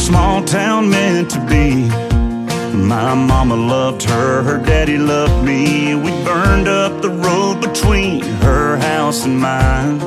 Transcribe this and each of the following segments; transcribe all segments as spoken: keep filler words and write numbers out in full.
small town meant to be. My mama loved her, her daddy loved me. We burned up the road between her house and mine.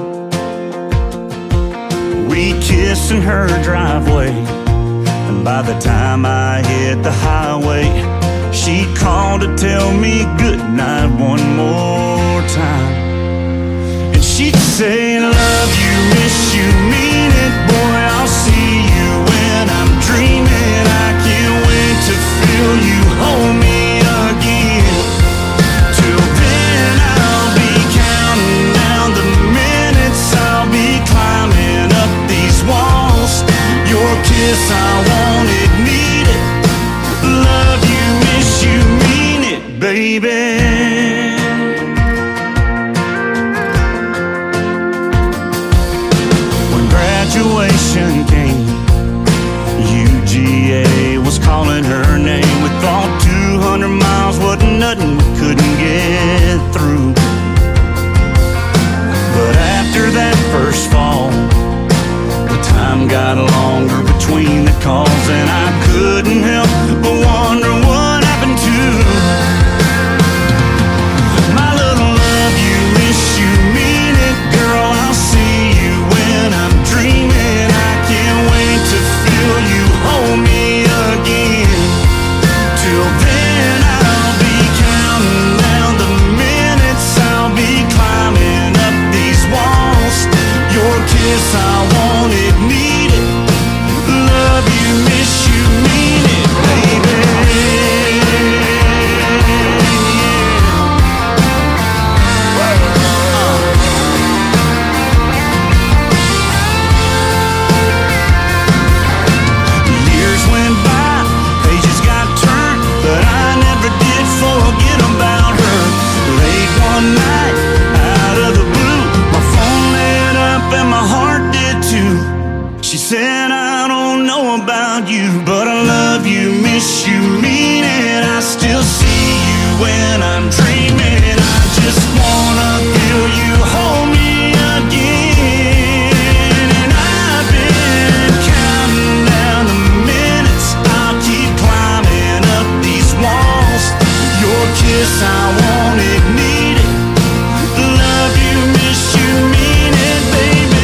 We kissed in her driveway, and by the time I hit the highway, she called to tell me goodnight one more time. And she'd say, love you, miss you, mean it, boy, I'll see you when I'm dreaming. I can't wait to feel you hold me again. Till then I'll be counting down the minutes, I'll be climbing up these walls. Your kiss, I want it, need it. Love you, miss you, mean it, baby. Graduation came, U G A was calling her name. We thought two hundred miles wasn't nothing we couldn't get through. But after that first fall, the time got longer between the calls, and I couldn't help but wonder what happened to my little love you, miss you, mean it, girl, I'll see you when I'm dreaming. I can't wait to feel you hold me again. Till then I'll be counting down the minutes, I'll be climbing up these walls. Your kiss, I want it, need it. Love you, miss you, mean it, baby. She said, I don't know about you, but I love you, miss you, mean it. I still see you when I'm dreaming. I just wanna feel you hold me again. And I've been counting down the minutes, I'll keep climbing up these walls. Your kiss, I want it, need it. Love you, miss you, mean it, baby.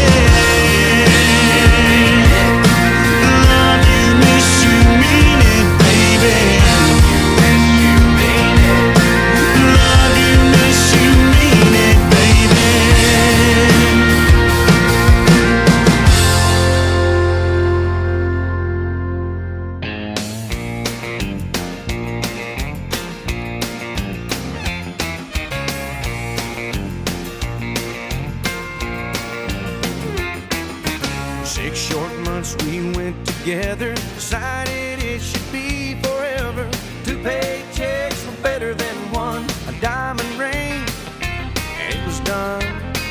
Six short months we went together, decided it should be forever. Two paychecks were better than one, a diamond ring, and it was done.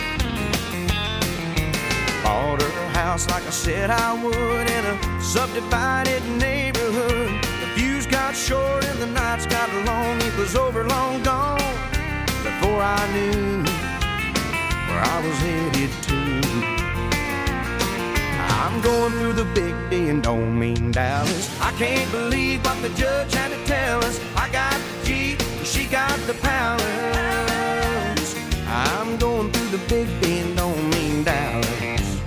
Bought her a house like I said I would, in a subdivided neighborhood. The views got short and the nights got long, it was over long gone before I knew where I was headed to. I'm going through the big D and don't mean Dallas. I can't believe what the judge had to tell us. I got the Jeep, she got the palace. I'm going through the big D and don't mean Dallas.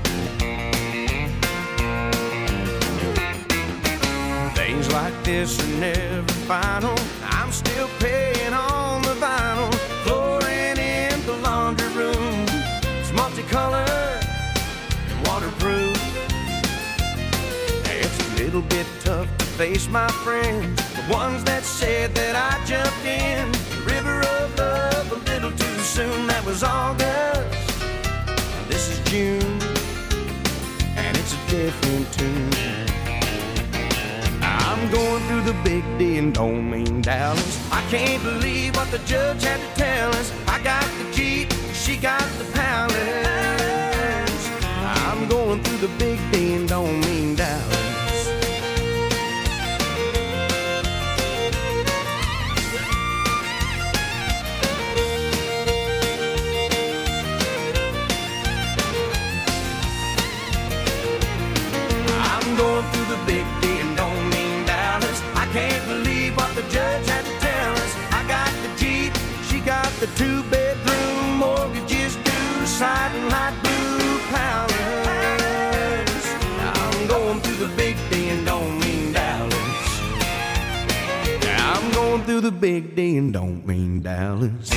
Things like this are never final. I'm still paying on the vinyl. Flooring in the laundry room, it's multicolored and waterproof. Little bit tough to face my friends, the ones that said that I jumped in the river of love a little too soon. That was August, this is June, and it's a different tune. I'm going through the big D and don't mean Dallas. I can't believe what the judge had to tell us. I got the Jeep, she got the palace. I'm going through the big D and don't mean Dallas. Going through the big D the two-bedroom mortgages due, sliding like blue powders. I'm going through the big D and don't mean Dallas. I'm going through the big D and don't mean Dallas.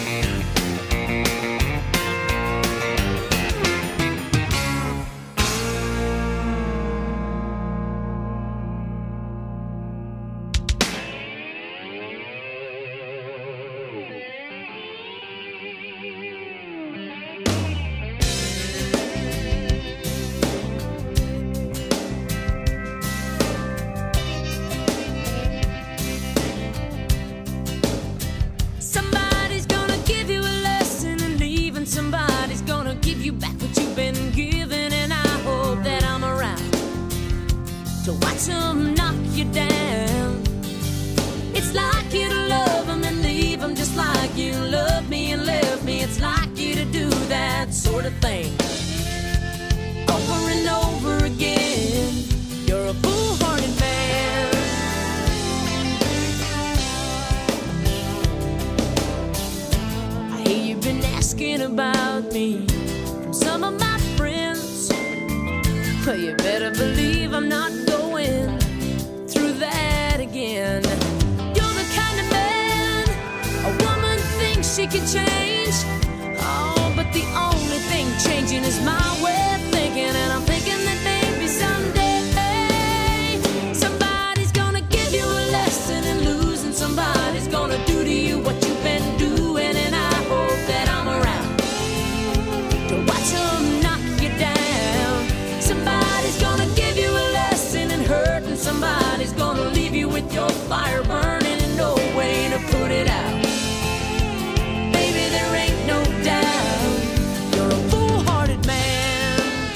To watch them knock you down. It's like you to love them and leave them, just like you love me and left me. It's like you to do that sort of thing over and over again. You're a foolhardy man. I hear you've been asking about me from some of my friends. Well, you better believe I'm not going through that again. You're the kind of man a woman thinks she can change. Oh, but the only thing changing is my way of thinking. And I'm thinking that maybe someday somebody's gonna give you a lesson in losing. Somebody's gonna do to you what you've been doing. And I hope that I'm around to watch them knock you down. Somebody's gonna give you a lesson in hurt, and somebody's gonna leave you with your fire burning and no way to put it out. Baby, there ain't no doubt you're a foolhardy man.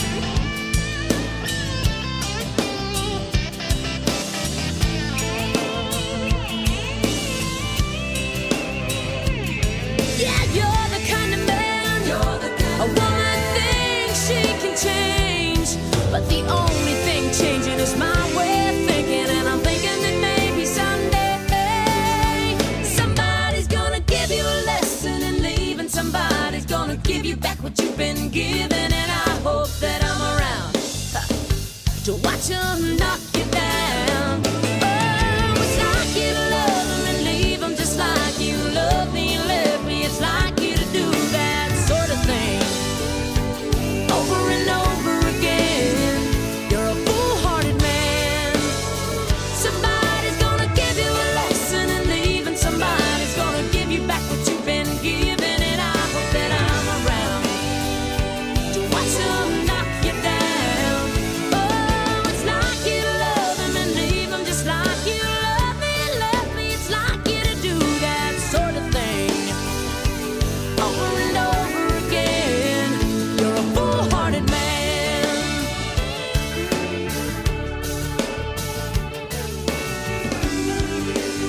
Yeah, you're the kind of man you're the kind a woman thinks she can change. But the only thing changing is my way of thinking. And I'm thinking that maybe someday somebody's gonna give you a lesson in leaving. Somebody's gonna give you back what you've been given. And I hope that I'm around to watch them knock you down. Oh, it's like you to love them and leave them, just like you love me and left me. It's like you to do that sort of thing over and over again. You're a foolhardy man. Somebody's gonna give you a lesson in leaving. Somebody's gonna give you back what you've been given. And I hope that I'm around to watch them knock you down. Oh, it's like you to love them and leave them, just like you love me and left me. It's like you to do that sort of thing over and over again. You're a foolhardy man. Oh,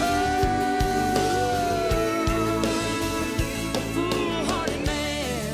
a foolhardy man.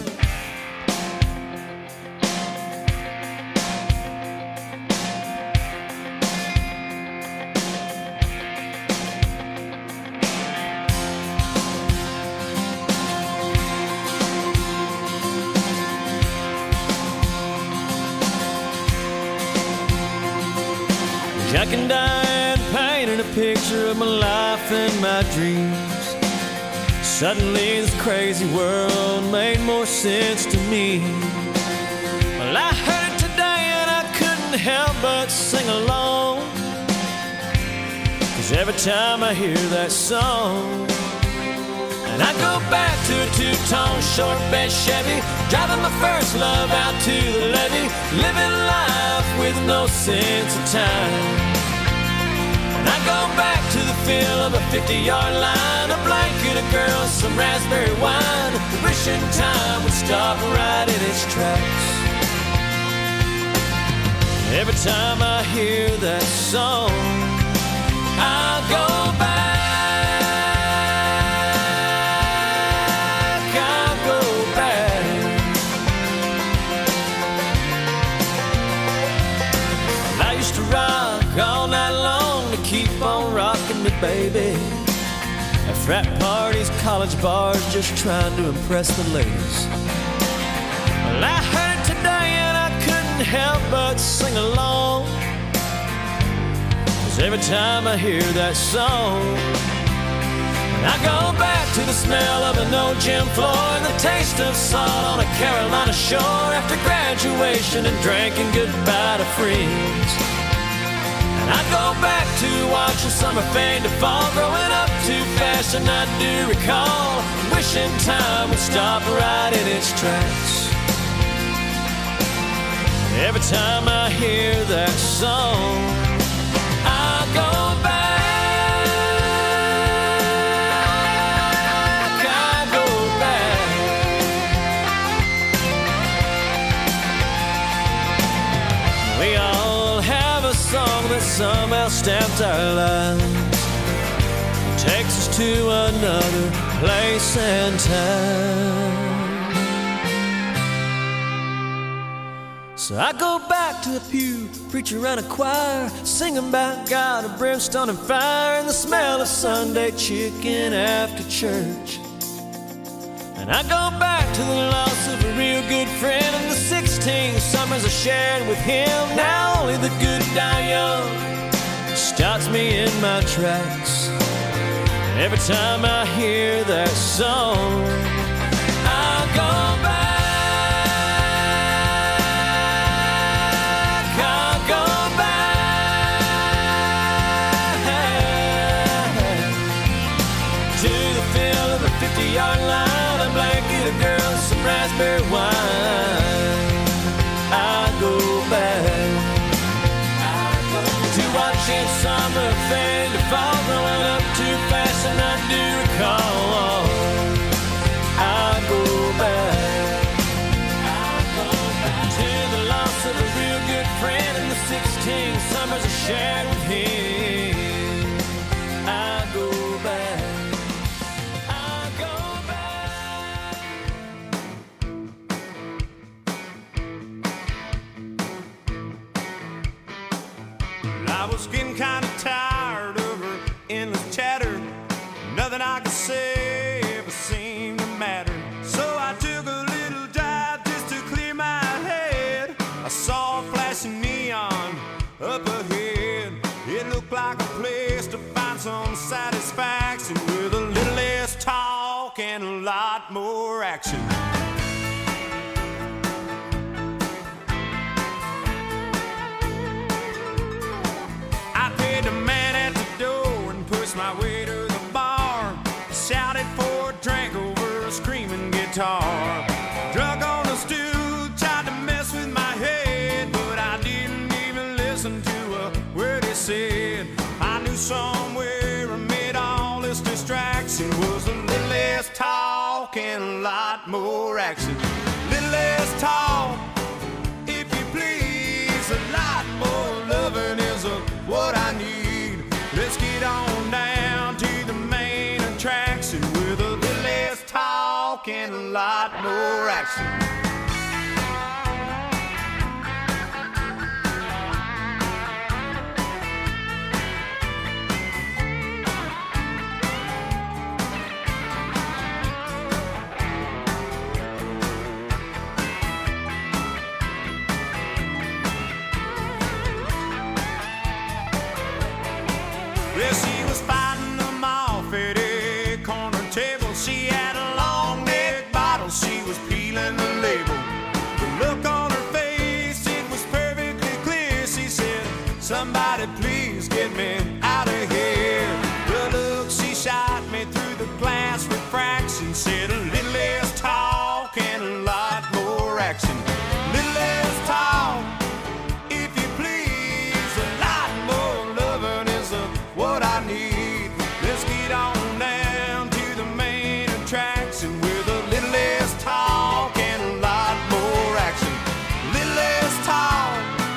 Jack and Diane painted a picture of my life and my dreams. Suddenly this crazy world made more sense to me. Well, I heard it today and I couldn't help but sing along, 'cause every time I hear that song, and I go back to a two-tone short bed Chevy, driving my first love out to the levee, living life with no sense of time. And I go back to the feel of a fifty-yard line, a blanket, a girl, some raspberry wine, wishing time would stop right in its tracks. Every time I hear that song, I'll go back. Rock all night long to keep on rocking me, baby. At frat parties, college bars, just trying to impress the ladies. Well, I heard it today and I couldn't help but sing along, 'cause every time I hear that song, I go back to the smell of an old gym floor and the taste of salt on a Carolina shore after graduation and drinking goodbye to friends. And I go back to watching summer fade to fall, growing up too fast, and I do recall wishing time would stop right in its tracks. Every time I hear that song, I go back. That somehow stamped our lives, takes us to another place and time. So I go back to the pew, preacher and a choir, singing about God of brimstone and fire, and the smell of Sunday chicken after church. And I go back to the loss of a real good friend and the sixteen summers I shared with him. Now only the good die young stops me in my tracks. Every time I hear that song, I go back, I go back to the feel of the fifty-yard line, a blanket of girls, some raspberry wine. I go back to watching summer fade to fall, growing up too fast, and I do recall. I go back, I go back to the loss of a real good friend and the sixteen summers I shared with him. I go back. I was getting kind of tired of her endless chatter. Nothing I could say ever seemed to matter. So I took a little drive just to clear my head. I saw a flashing neon up ahead. It looked like a place to find some satisfaction, with a little less talk and a lot more action. The man at the door and pushed my way to the bar. Shouted for a drink over a screaming guitar. Drunk on the stool, tried to mess with my head, but I didn't even listen to a word he said. I knew somewhere amid all this distraction was a little less talk and a lot more action. Little less talk, if you please, a lot more loving is a what I need. Let's get on down to the main attraction, with a little less talk and a lot more action. Well, she was fighting them off at a corner table. She had a long neck bottle, she was peeling the label. The look on her face, it was perfectly clear. She said, somebody please get me out of here. The look she shot me through the glass refraction said, a little less talk and a lot more action. Little less talk, if you please, a lot more loving is a what I need. Let's get on down to the main attraction, with a little less talk and a lot more action. Little less talk,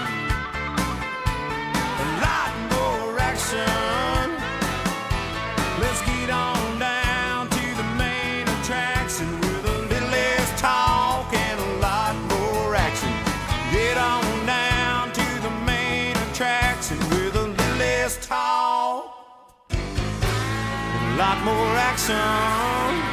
a lot more action. Let's get on down to the main attraction. a lot more action.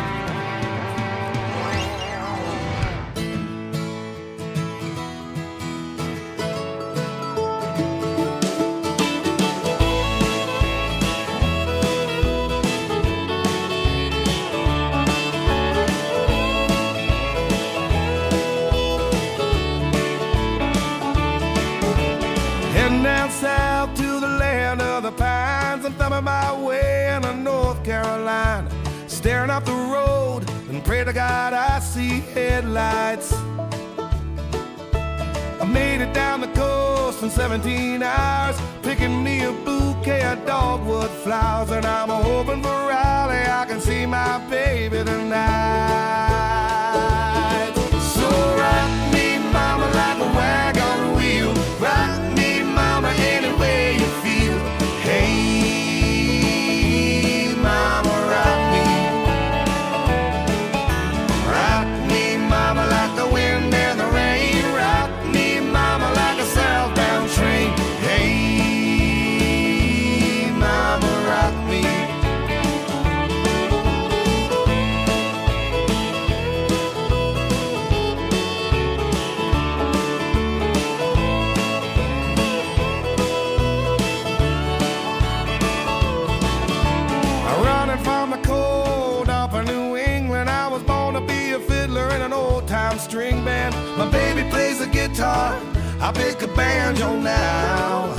South to the land of the pines, I'm thumbing my way into North Carolina, staring up the road and pray to God I see headlights. I made it down the coast in seventeen hours, picking me a bouquet of dogwood flowers, and I'm hoping for Raleigh I can see my baby tonight. So rock me, mama, like a wagon wheel. Rock me, mama, any way you feel. Hey, mama, rock me. Rock me, mama, like the wind and the rain. Rock me, mama, like a southbound train. Hey, mama, rock me. String band, my baby plays the guitar, I pick a banjo now.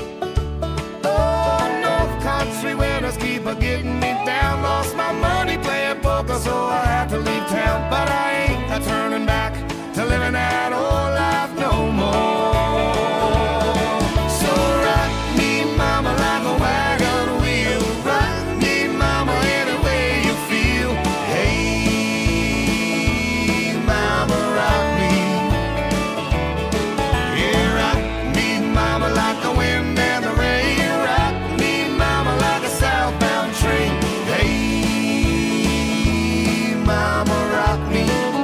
Oh, North Country winters keep a getting me down. Lost my money playing poker, so I had to leave town. But I ain't a turning back to living that old life no more. So rock me, mama, like a wagon wheel. Rock me, mama, any way you feel. Hey, like the wind and the rain. Rock me, mama, like a southbound train. Hey, mama, rock me.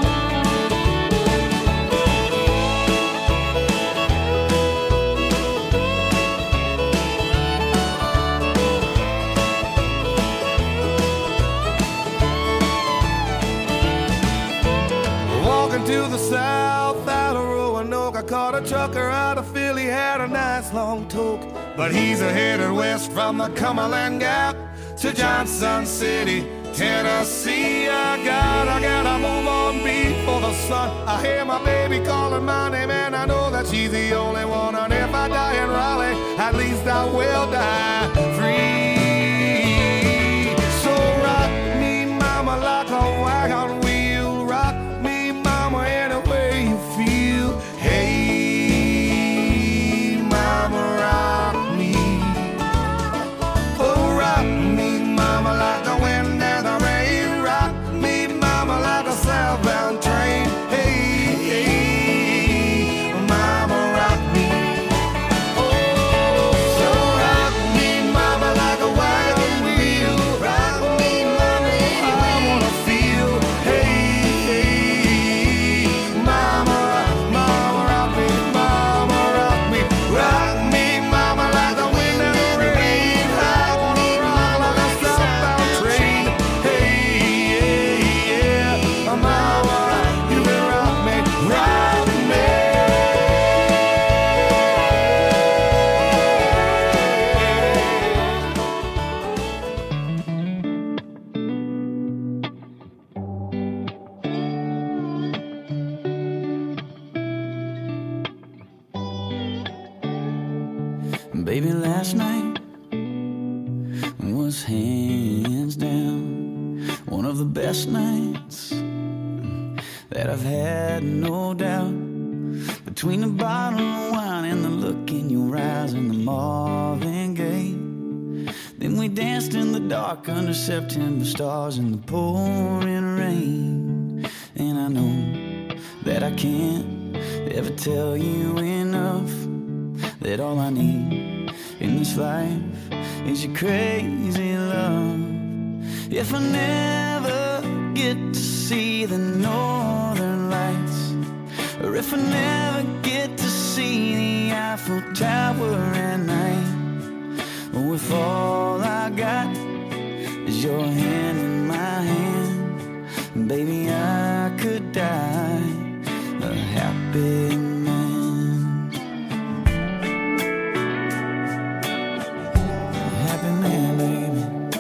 Walking to the south out of Roanoke, I caught a trucker out of Philly, had a nice long toke. But he's a headed west from the Cumberland Gap to Johnson City, Tennessee. I got, I gotta move on before the sun. I hear my baby calling my name, and I know that she's the only one. And if I die in Raleigh, at least I will die free. So rock me, mama, like a wagon wheel. Rock me, mama, any way you feel. Hey, mama, rock me. Oh, rock me, mama, like the wind and the rain. Rock me, mama, like a southbound train. Hey, hey, mama, rock me. Oh, so rock me, mama, like a wagon wheel. Rock me, mama, I wanna feel. Hey, hey, mama, mama, rock me, mama, rock me. Rock me, mama, like the wind and the rain. I wanna rock like a southbound train. Hey, yeah, yeah, mama, you can rock me, rock me. Baby, last night was hands down one of the best nights that I've had, no doubt. Between the bottle of wine and the look in your eyes and the Marvin Gaye, then we danced in the dark under September stars in the pouring rain. And I know that I can't ever tell you enough that all I need in this life is your crazy love. If I never get to see the northern lights, or if I never get to see the Eiffel Tower at night, or if all I got is your hand in my hand, baby, I could die a happy man. A happy man, baby.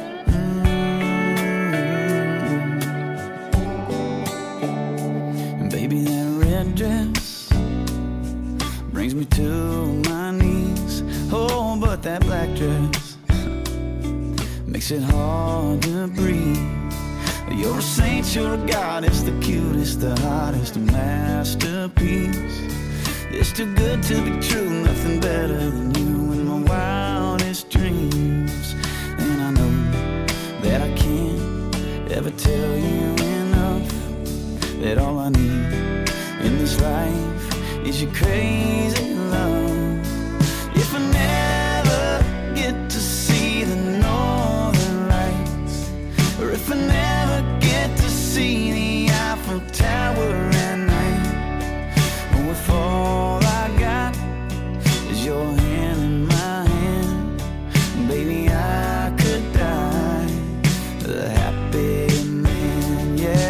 Mm-hmm. Baby, that red dress brings me to my knees. Oh, but that black dress makes it hard to breathe. You're a saint, you're a goddess, the cutest, the hottest, a masterpiece. It's too good to be true, nothing better than you in my wildest dreams. And I know that I can't ever tell you enough, that all I need in this life is your crazy love. If I never get to see the northern lights, or if I never get to see the Eiffel Tower at night, or if all I got is your hand in my hand, baby, I could die a happy man, yeah.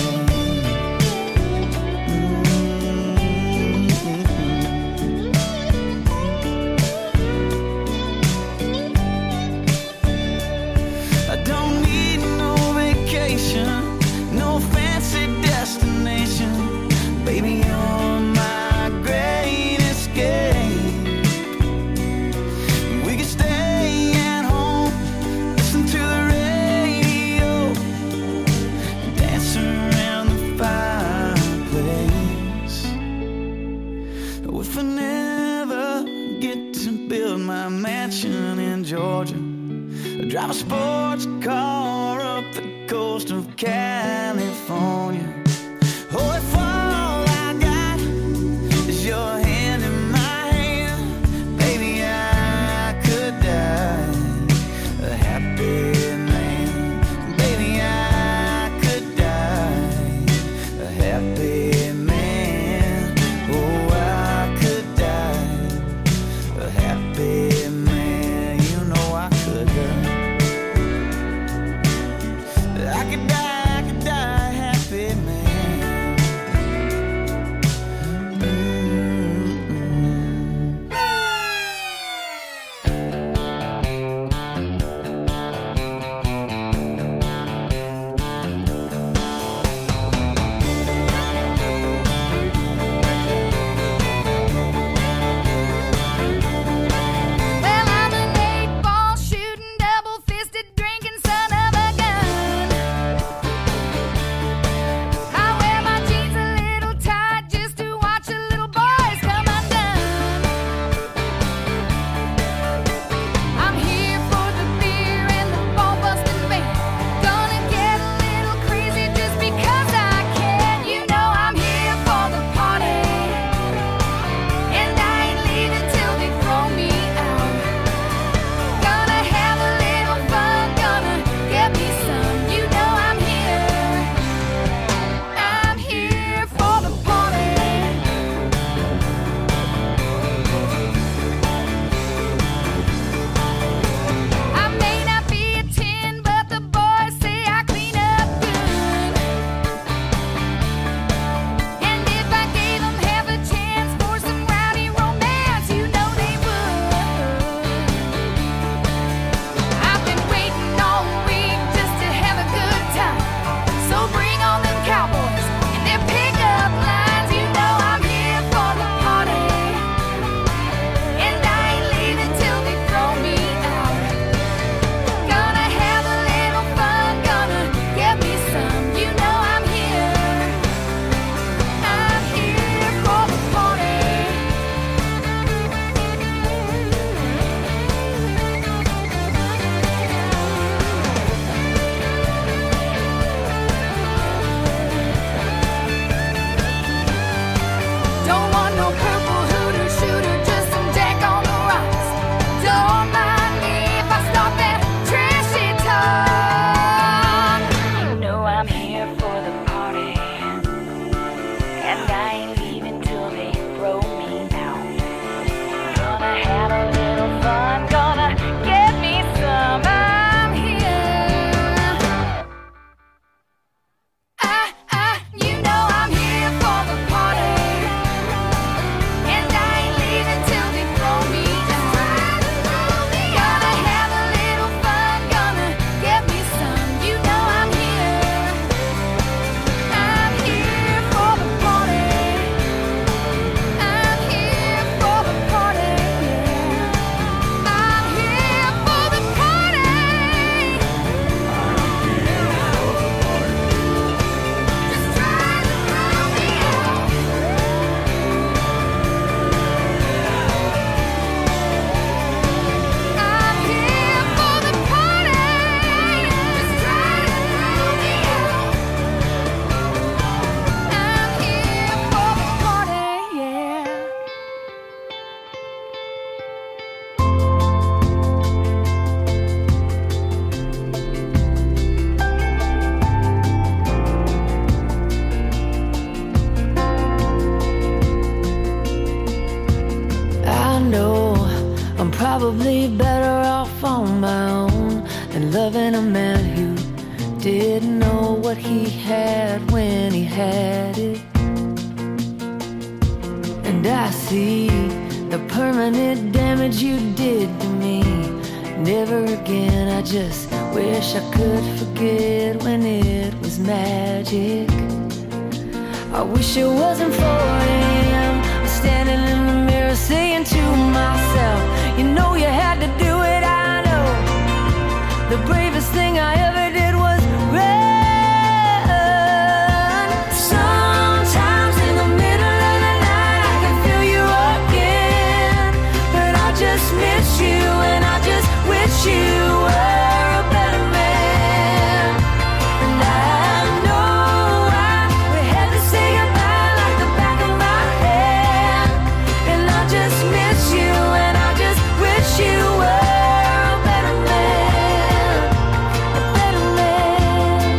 No fancy destination, baby, you're my great escape. We could stay at home, listen to the radio, dance around the fireplace. If I never get to build my mansion in Georgia, drive a sports car up the coast of California. Oh, if all I got is your hand in my hand, baby, I could die a happy man. Baby, I could die a happy man. Oh, I could die a happy man. You know I could die. I could die, I could die happy. probably better off on my own than loving a man who didn't know what he had when he had it. And I see the permanent damage you did to me. Never again, I just wish I could forget when it was magic. I wish it wasn't four a.m. I'm standing in the mirror saying to myself, you know you had to do it, I know. The bravest thing I ever did was run. Sometimes in the middle of the night I can feel you again, but I just miss you and I just wish you were a better man. And I know I, we had to say goodbye like the back of my hand. And I just miss you and I just wish you were a better man, a better man.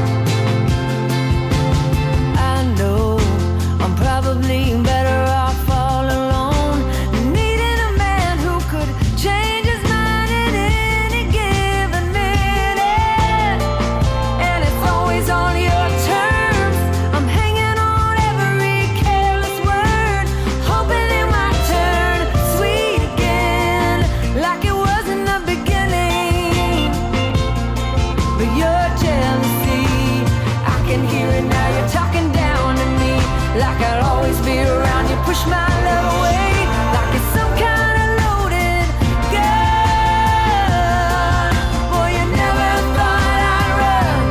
I know I'm probably better off all alone, needing a man who could change his mind at any given minute. And it's always on your terms. I'm hanging on every careless word, hoping it might turn sweet again, like it was in the beginning. But your jealousy, I can hear it now. You're talking down to me, like I'll always be around. You push my love away, like it's some kind of loaded gun. Boy, you never thought I'd run.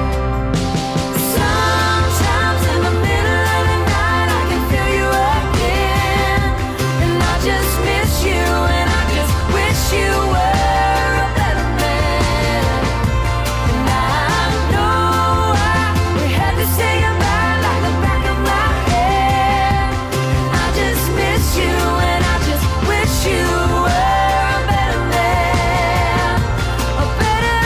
Sometimes in the middle of the night I can feel you again, and I just miss you and I just wish you were a better man. And I know I, we had to say goodbye like the back of my head. I just miss you and I just wish you were a better man, a better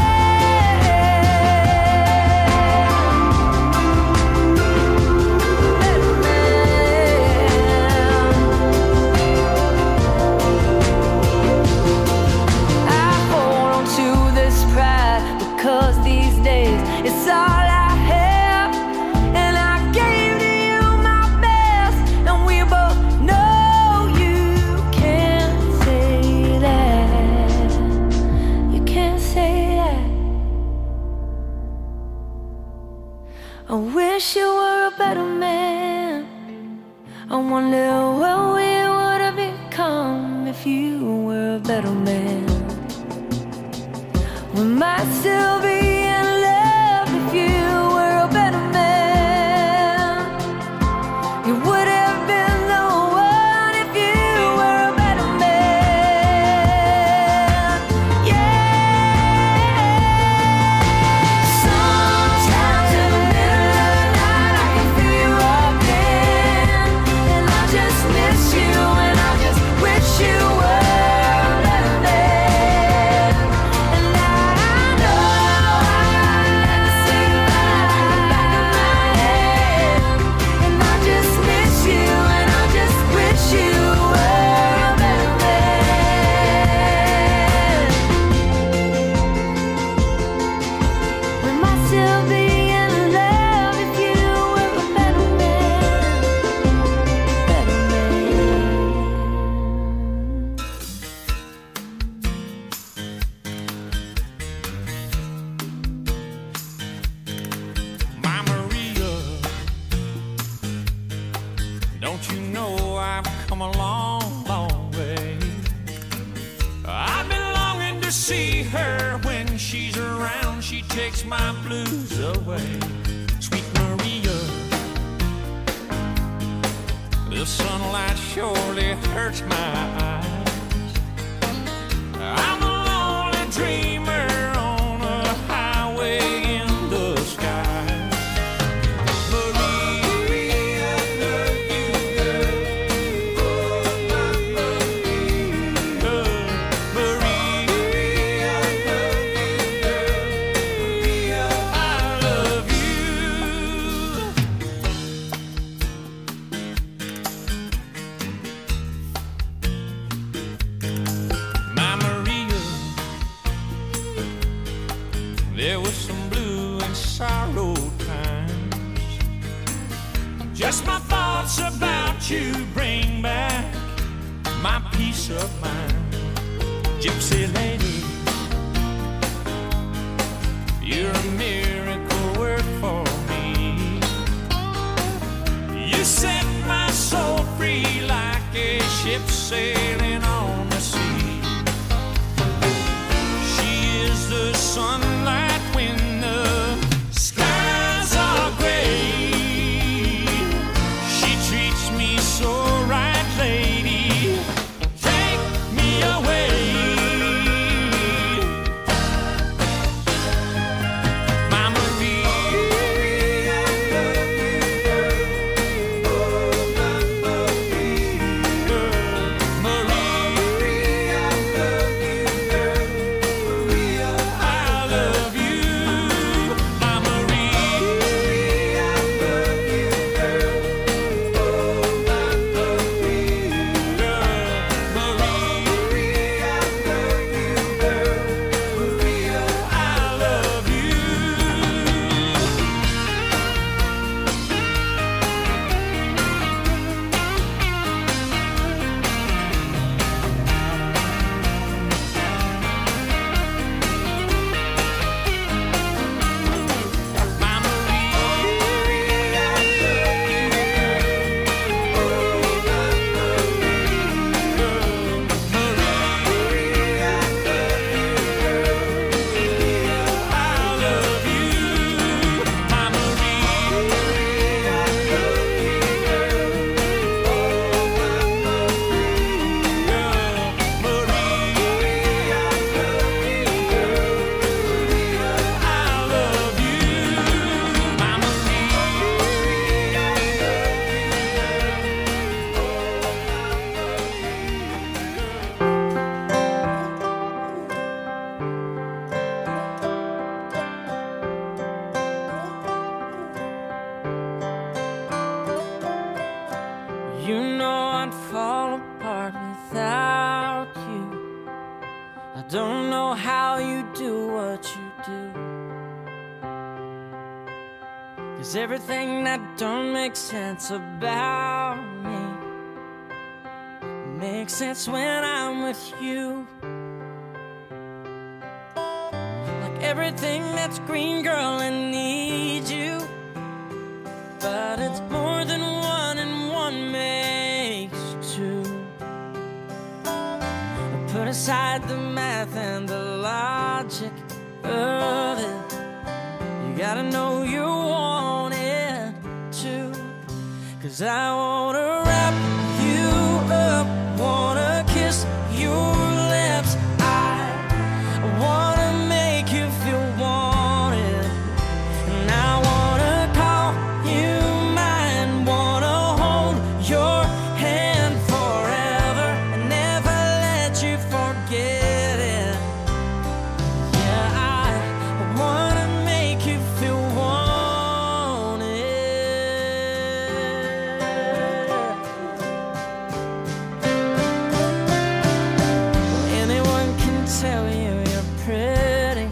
man. I hold on to this pride because these days it's all I have, and I gave to you my best, and we both know you can't say that. You can't say that. I wish you were a better man. I wonder what we would have become if you were a better man. We might still be in love if you were a better man. You would have been the one if you were a better man. Yeah. Sometimes in the middle of the night I can feel you again, and I just miss you and I just wish you were a better man. And I know I had to say goodbye like the back of my head, and I just miss you and I just wish you were a better man. We might still be in love if you were a better man, better man. My Maria, don't you know I've come a long, long way? I've been longing to see her. When she's around, she takes my blues away. Sweet Maria, the sunlight surely hurts my eyes. I'm a lonely dreamer on a highway in the sky. Maria, I love you, girl. Oh, my Maria. Maria, I love you, girl. Maria, I love you. there was some blue and sorrow times. Just my thoughts about you bring back my peace of mind. Gypsy lady, you're a miracle work for me. You set my soul free like a ship sailing on the sea. She is the sunlight when the skies are gray. She treats me so right, lady. Take me away. You know I'd fall apart without you. I don't know how you do what you do, 'cause everything that don't make sense about me makes sense when I'm with you. Like everything that's green, girl, I need you, but it's more than one and one makes two. Put aside the math and the logic of it. You gotta know you want it too, 'cause I wanna wrap you up, wanna kiss your lips. I wanna make you feel wanted, and I wanna call you mine, wanna hold your hand forever and never let you forget it. Yeah, I wanna make you feel wanted. Anyone can tell you you're pretty,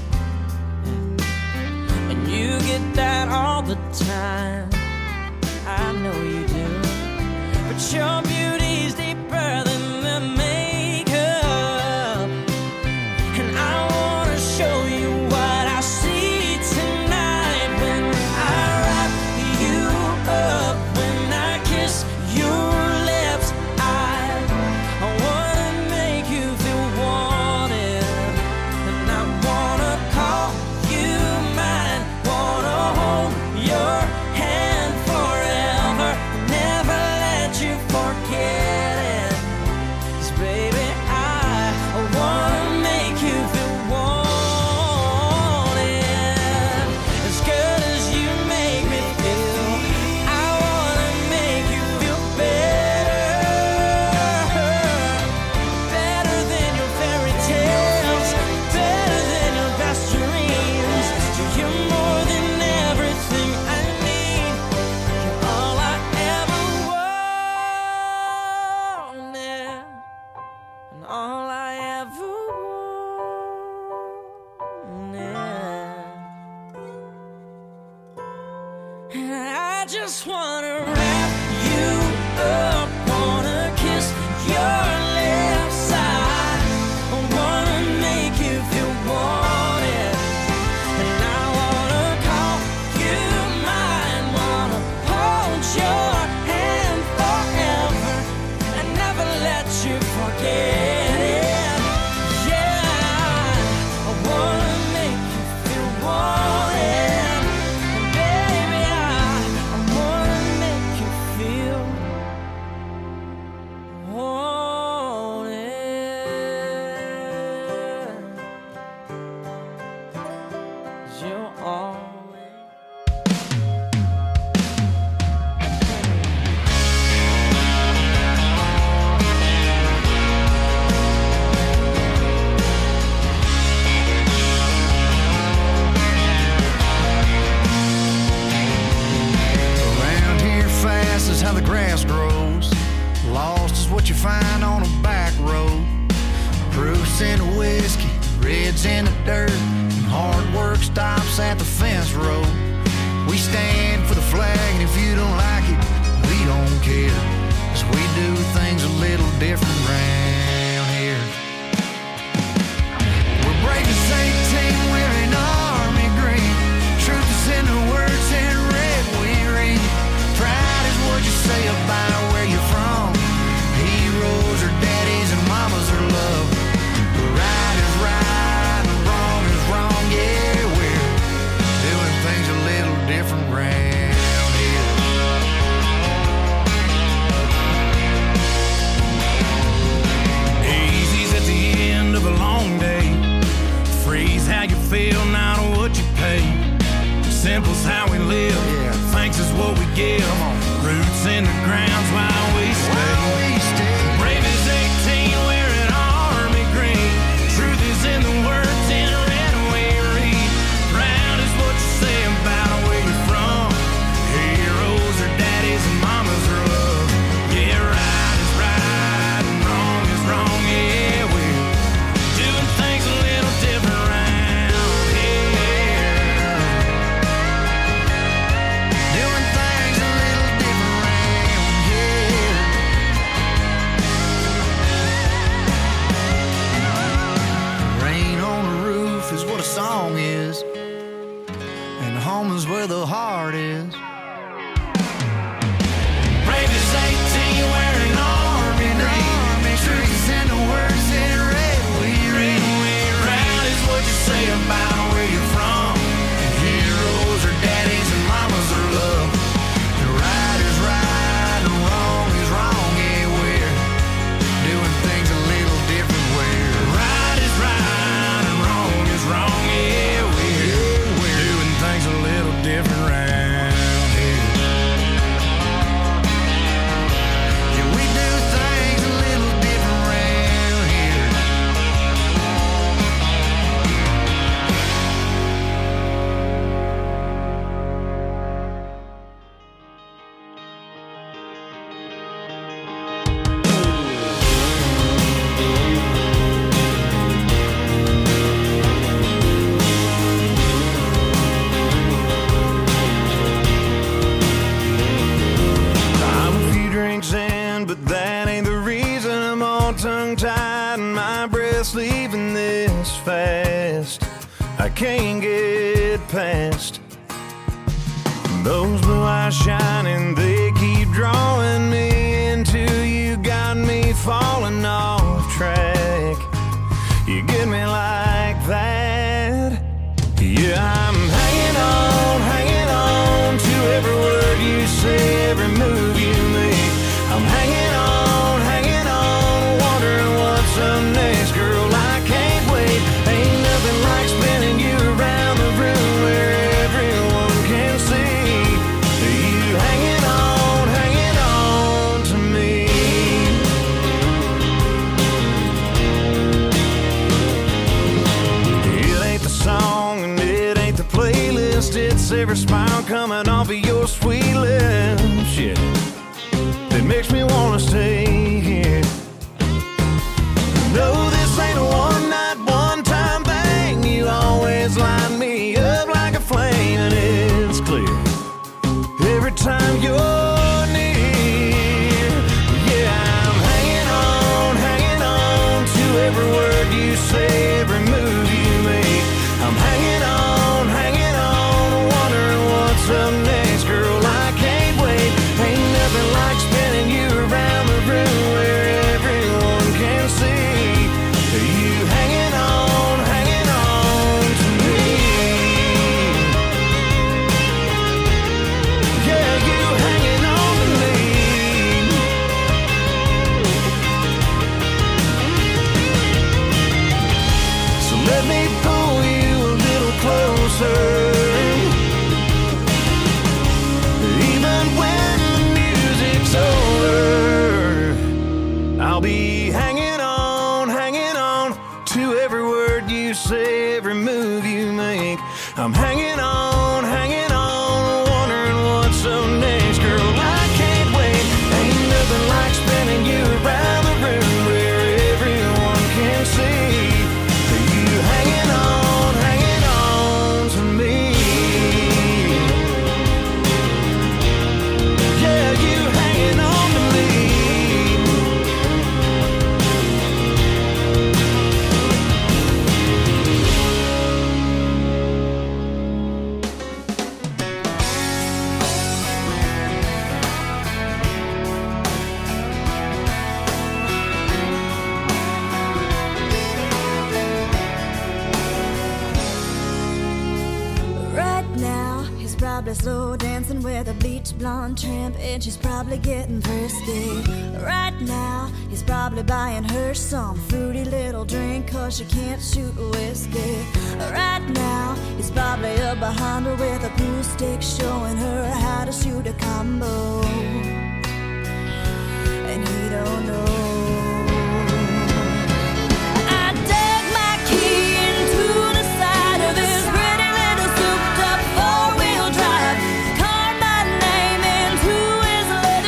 and you get that all the time. I know you do, but your beauty's deeper than the makeup, and I wanna show you what I see tonight when I wrap you up, when I kiss your lips. I, I wanna make you feel wanted, and I wanna call you mine, wanna hold your hand forever, never let you forget it. 'Cause baby, I, I wanna make you feel wanted, as good as you make me feel. I wanna make you feel better, better than your fairy tales, better than your best dreams. You're more than everything I need. You're all I ever wanted, and all I ever wanted. just wanna wrap you up, wanna kiss your left side, I wanna make you feel wanted, and I wanna call you mine, wanna hold your hand forever and never let you forget it. Yeah, I wanna make you feel wanted, and baby, I, I wanna make you feel wanted. You're always Around here fast is how the grass grows. Lost is what you find on a back road. Proofs in the whiskey, reds in the dirt, and hard work stops at the fence road. We stand for the flag, and if you don't like it, we don't care, 'cause we do things a little different round here. We're brave as eighteen, wearing army green. Truth is in the words in red we read. Pride is what you say about where you're from. Heroes are daddies and mamas are love. Right is right and wrong is wrong. Yeah, we're doing things a little different round here. Easy's at the end of a long day. Freeze how you feel, not what you pay. Simple's how we live. Yeah. Thanks is what we give. Roots in the ground's why we stay. While we stay, Brave as eighteen, wearing army green. Truth is in the words in red we read. Proud is what you say about where you're from. Heroes are daddies and mamas are love. Yeah, right is right and wrong is wrong. Yeah, we're doing things a little different round here. doing things a little different round here. Rain on the roof is what a song is, and home is where the heart is. Brave as eighteen, wearing army green. Truth is in the words in red we read. Proud is what you say about where you're from. Heroes are daddies and mamas are love. And right is right and wrong is wrong. Yeah, we're doing things a little different. We're Right is right and wrong is wrong. Yeah, we're doing things a little different round here. yeah, we do things a little different round here. I'm a few drinks in, but that ain't the reason I'm all tongue-tied and my breath's leaving this fast. I can't get past those blue eyes shining, they keep drawing me into you, got me falling off track. You get me like that. Yeah, I'm hanging on, hanging on to every word you say, every move you make. I'm hanging on, hanging on, wondering what's up next, girl. I can't wait. Ain't nothing like spinning you around the room where everyone can see you hanging on, hanging on to me. It ain't the song and it ain't the playlist, it's every smile coming off of your sweet lips. Shit, that makes me wanna stay here. No, this ain't a one night, one time thing. You always light me up like a flame, and it's clear every time I'm hanging on, hanging on, wondering what's up next. Girl, I can't wait. Ain't nothing like spinning you around the room where everyone can see you hanging on, hanging on to me. Yeah, you hanging on to me. Probably slow dancing with a bleach blonde tramp, and she's probably getting thirsty. Right now, he's probably buying her some fruity little drink, cause she can't shoot whiskey. Right now, he's probably up behind her with a pool stick, showing her how to shoot a combo. And he don't know. I dug my key into the side of his pretty little souped up four-wheel drive, carved my name into his leather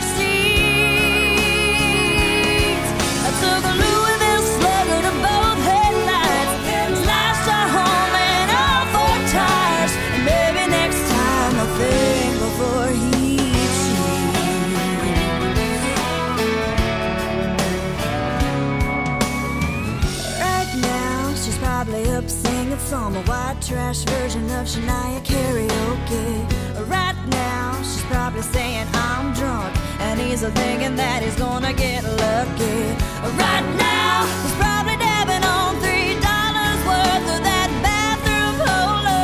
seats. I took a Louisville Slugger to both headlights, slashed a hole in all four tires, and maybe next time I'll think before he up singing some white trash version of Shania karaoke. Right now, she's probably saying I'm drunk, and he's thinking that he's gonna get lucky. Right now, he's probably dabbing on three dollars worth of that bathroom polo.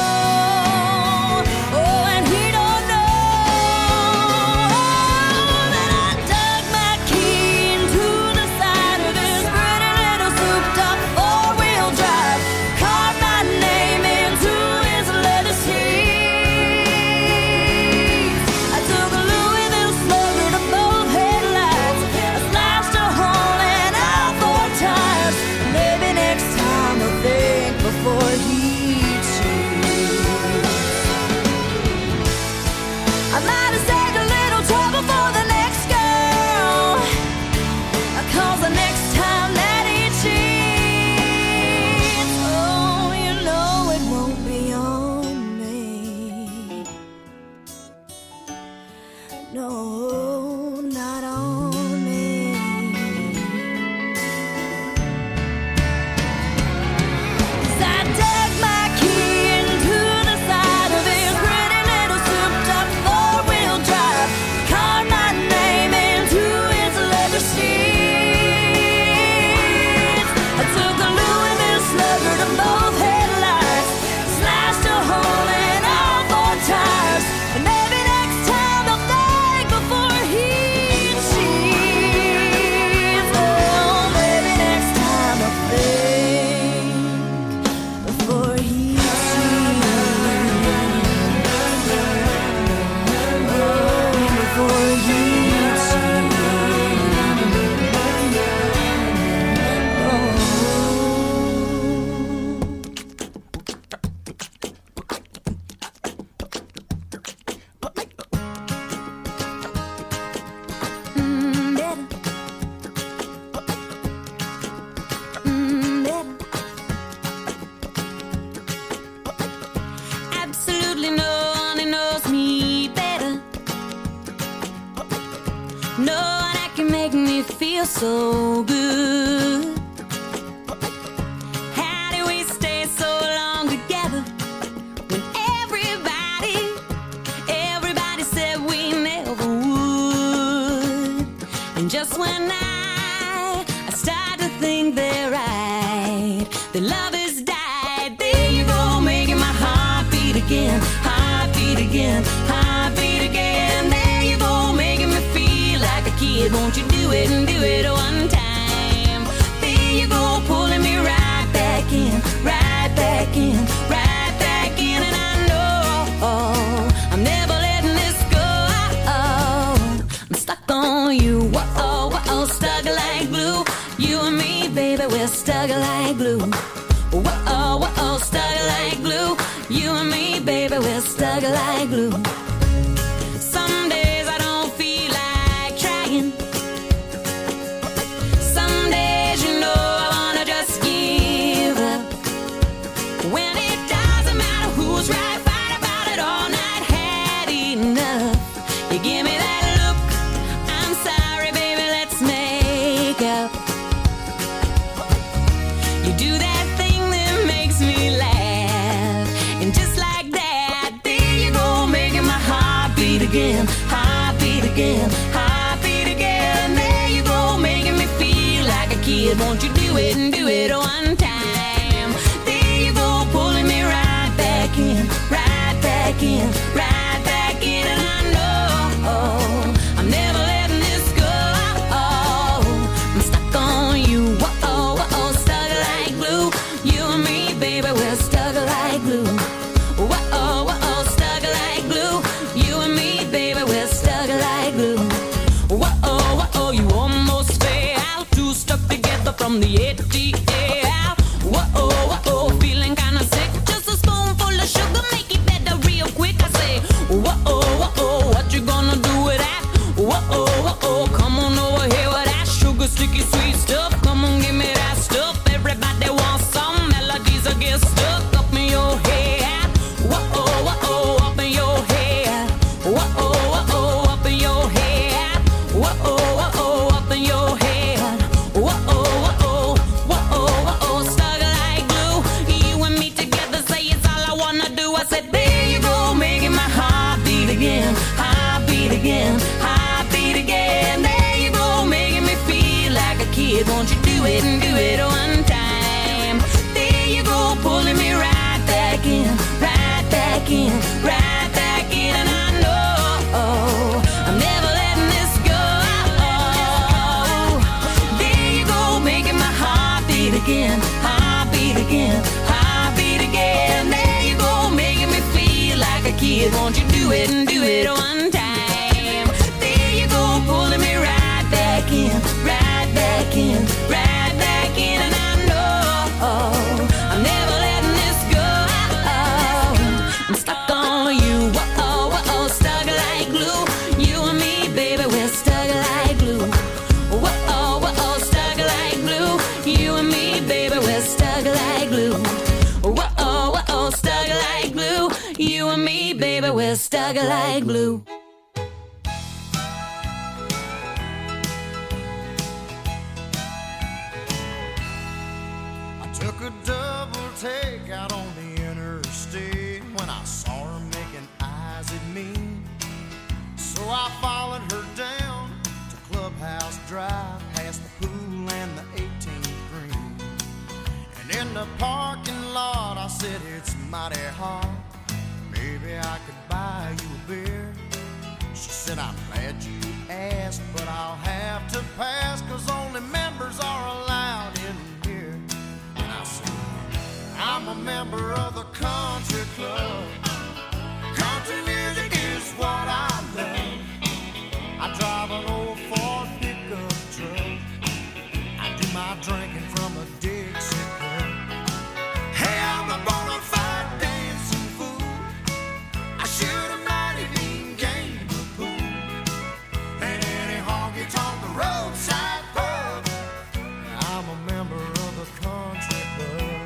Oh, and he don't know that I dug my key into the side of this pretty little souped up four-wheel drive, carved my name into his leather seats. I took a Louisville Slugger to both headlights, I slashed a hole in all four tires. Maybe next time I'll think before he cheats. I might have saved a little trouble for the next girl, cause the next time that he cheats, oh, you know it won't be on me. No, not on me. 'Cause I dug my key into the side of his pretty little souped up four-wheel drive, carved my name into his leather seats. I took a Louisville Slugger to both headlights, slashed a hole in all four tires, and maybe next time I'll think before he cheats. Oh, maybe next time I'll think before he cheats. Oh, before he cheats. Mm, better. Mm, better. Absolutely no one who knows me better. No one that can make me feel so good. How do we stay so long together when everybody, everybody said we never would? And just when I, I start to think they're right, the love has died. There you go, making my heart beat again, heart beat again, heart beat again. There you go, making me feel like a kid. Won't you do it and do it one time? There you go, pulling me right back in, right back in, right back in. And I know I'm never letting this go. I'm stuck on you, whoa, whoa, stuck like glue. You and me, baby, we're stuck like glue. Whoa, whoa, stuck like glue. You and me, baby, we're stuck like glue. Some days I don't feel like trying. Some days, you know, I wanna just give up. When it doesn't matter who's right, fight about it all night, had enough. You give me that look, I'm sorry, baby, let's make up. You do that thing that makes me laugh, and just like that, there you go, making my heart beat again, heart beat again, heart beat again. There you go, making me feel like a kid. Won't you do it and do it one time? There you go, pulling me right back in, right back in, right back in. And I know I'm never letting this go. I'm stuck on you, whoa, whoa, stuck like glue. You and me, baby, we're stuck like glue. Whoa, whoa, stuck like glue. You and me, baby, we're stuck like glue. Whoa, whoa, you almost fell, two stuck together from the A T L. Whoa, whoa, feeling kinda sick. Just a spoonful of sugar, make it better real quick. I say, whoa, whoa, what you gonna do with that? Whoa, whoa, come on over here with that sugar, sticky, sweet stuff. Come on, give me that stuff. Everybody wants some melodies that get stuck up in your head. Whoa, whoa, up in your head. Whoa, whoa, up in your head. Whoa, whoa, up in your head. Whoa, whoa, whoa, whoa, stuck like glue. You and me together, say it's all I wanna do. I said, there you go, making my heart beat again, heart beat again, heart beat again. There you go, making me feel like a kid. Won't you do it and do it one time? There you go, pulling me right back in, right back in, right back in. And I know I'm never letting this go. There you go, making my heart beat again, heart beat again, heart beat again. There you go, making me feel like a kid. Won't you do it and do it one time? There you go, pulling me right back in, right back in, right back in. And I know I'm never letting this go. I'm stuck on you, whoa, whoa, stuck like glue. You and me, baby, we're stuck like glue. Whoa, whoa, stuck like glue. You and me, baby, we're stuck like glue. Whoa, whoa, stuck like glue. You and me, baby, we're stuck like glue. I took a double take out on the interstate when I saw her making eyes at me. So I followed her down to Clubhouse Drive, past the pool and the eighteenth green. And in the parking lot, I said, it's mighty hot. Maybe I could buy you a beer. She said, I'm glad you asked, but I'll have to pass, 'cause only members are allowed in here. And I said, I'm a member of the country club. Country music is what I love. I drive an old Ford pickup truck. I do my drinking from a Dixie cup. Hey, I'm a bona fide dancing fool. I shoot a mighty mean game of pool. And any honky tonk the roadside pub. I'm a member of the country club.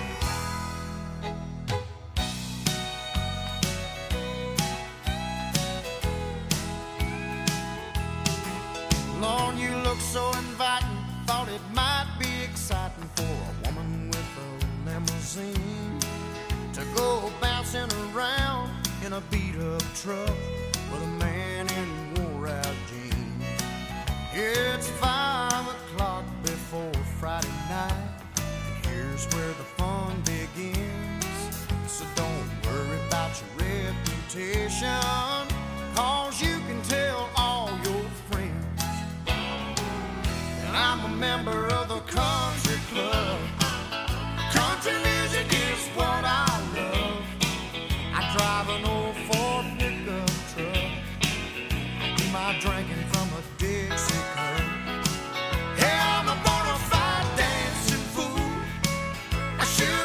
Lord, you look so inviting. Thought it might be exciting for a woman with a limousine to go bouncing around in a beat-up truck with a man in wore-out jeans. It's five o'clock before Friday night, and here's where the fun begins. So don't worry about your reputation, 'cause you can tell all your friends. And I'm a member of the country club. Country music is what I love. I drive an old Ford pickup truck. I do my drinking from a Dixie cup. Hey, I'm a bona fide dancing fool. I shoot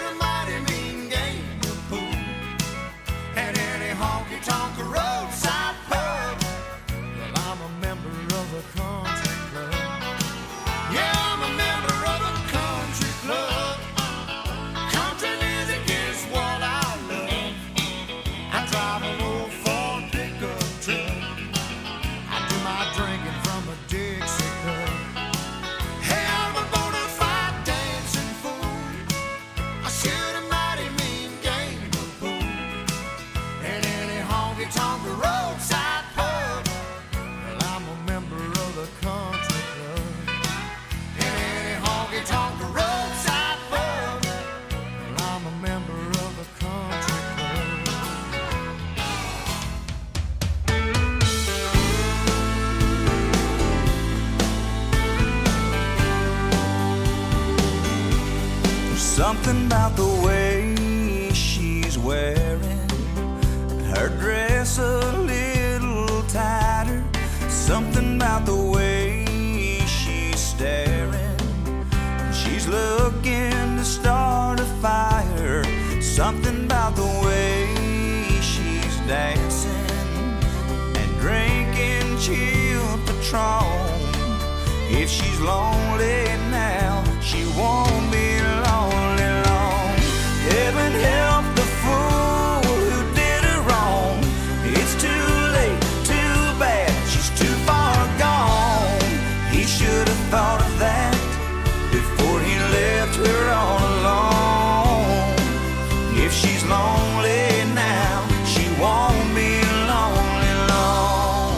Something about the way she's wearing her dress a little tighter. Something about the way she's staring. She's looking to start a fire. Something about the way she's dancing and drinking chilled Patron. If she's lonely now, she won't be lonely long. Heaven help the fool who did her wrong. It's too late, too bad, she's too far gone. He should have thought of that before he left her all alone. If she's lonely now, she won't be lonely long.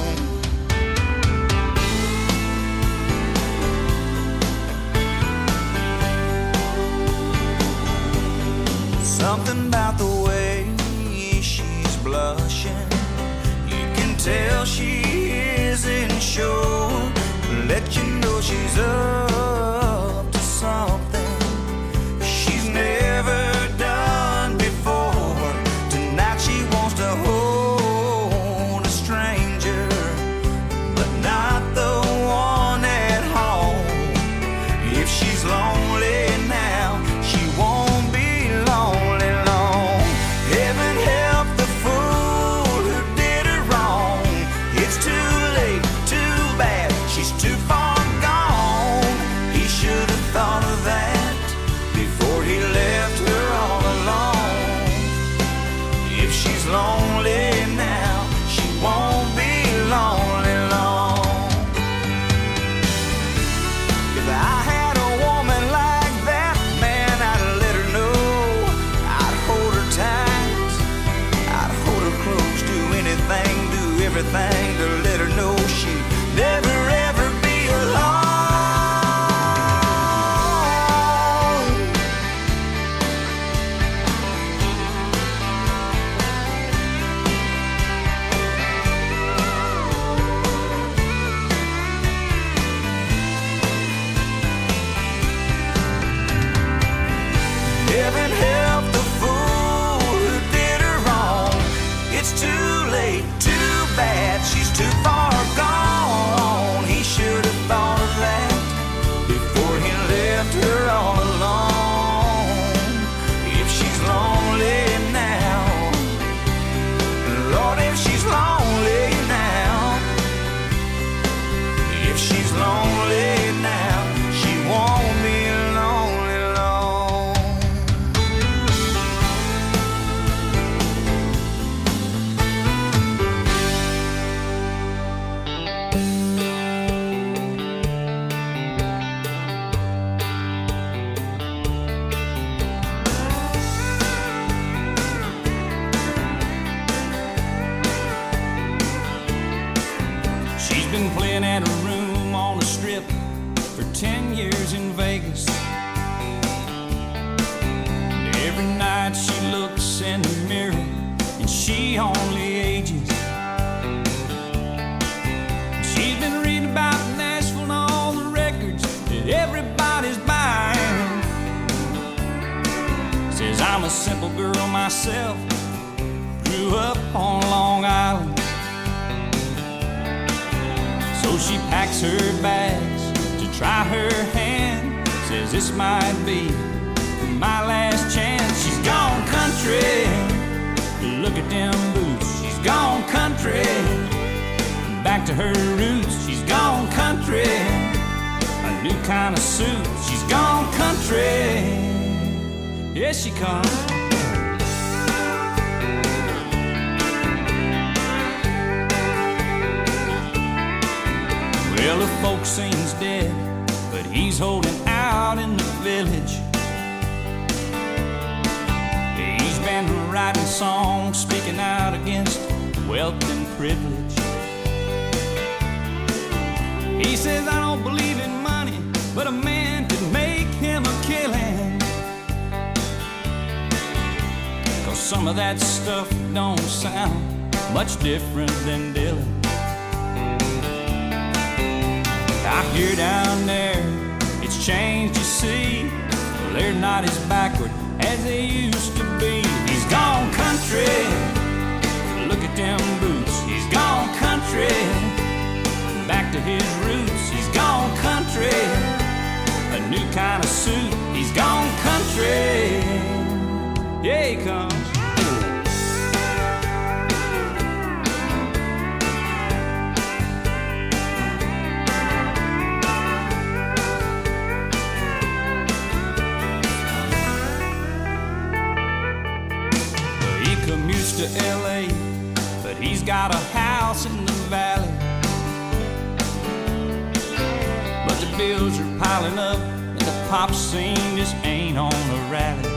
Something about the way she's blushing, you can tell she isn't sure. Let you know she's up to something she's never done before. Tonight she wants to hold a stranger, but not the one at home. If she's lonely now, she won't be lonely long. Heaven help the fool who did her wrong. It's too late, too bad, she's too far gone. He should have thought of that before he left her all alone. If she's lonely now, she won't be lonely long. If I had a woman like that, man, I'd let her know. I'd hold her tight, I'd hold her close, do anything, do everything to let her know she'd never ever be alone. Heaven help the fool who did her wrong. It's too late, too bad, she's too far gone. He should have thought of that before he left her all alone. If she's lonely now, Lord, if she's lonely now, if she's lonely now, she won't be lonely long. She's been playing at a room on the strip for ten years in Vegas. And every night she looks in the mirror and she only ages. She's been reading about Nashville and all the records that everybody's buying. Says I'm a simple girl myself, grew up on Long Island. So she packs her bags to try her hand. Says this might be my last chance. She's gone country, look at them boots. She's gone country, back to her roots. She's gone country, a new kind of suit. She's gone country, yes she comes. Well, the folks seems dead, but he's holding out in the village. He's been writing songs, speaking out against wealth and privilege. He says, I don't believe in money, but a man could make him a killing. 'Cause some of that stuff don't sound much different than Dylan. I hear down there, it's changed, you see. Well, they're not as backward as they used to be. He's gone country, look at them boots. He's gone country, back to his roots. He's gone country, a new kind of suit. He's gone country, yeah, he comes. He commutes to L A, but he's got a house in the valley. But the bills are piling up, and the pop scene just ain't on a rally.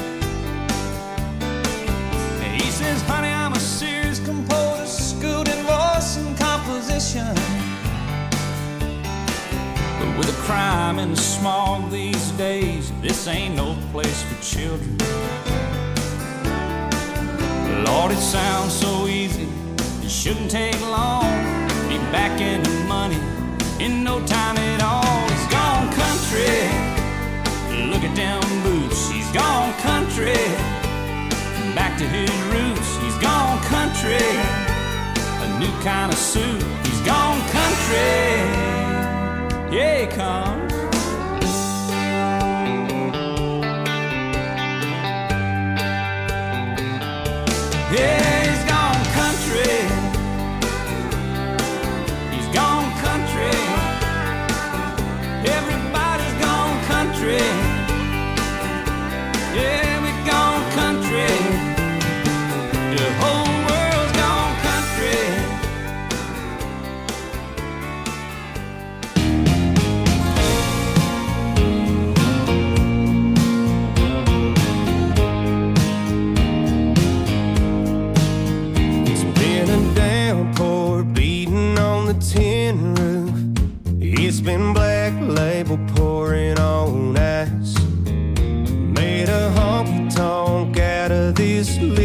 And he says, honey, I'm a serious composer, schooled in voice and composition. But with the crime and the smog these days, this ain't no place for children. Lord, it sounds so easy, it shouldn't take long. Be back in the money in no time at all. He's gone country, look at them boots. He's gone country, back to his roots. He's gone country, a new kind of suit. He's gone country, yeah, he comes. Yeah, he's gone country. He's gone country. Everybody's gone country. Yeah, we've gone country. The whole world's gone country. Tin roof, it's been black label pouring on ice. Made a honky tonk out of this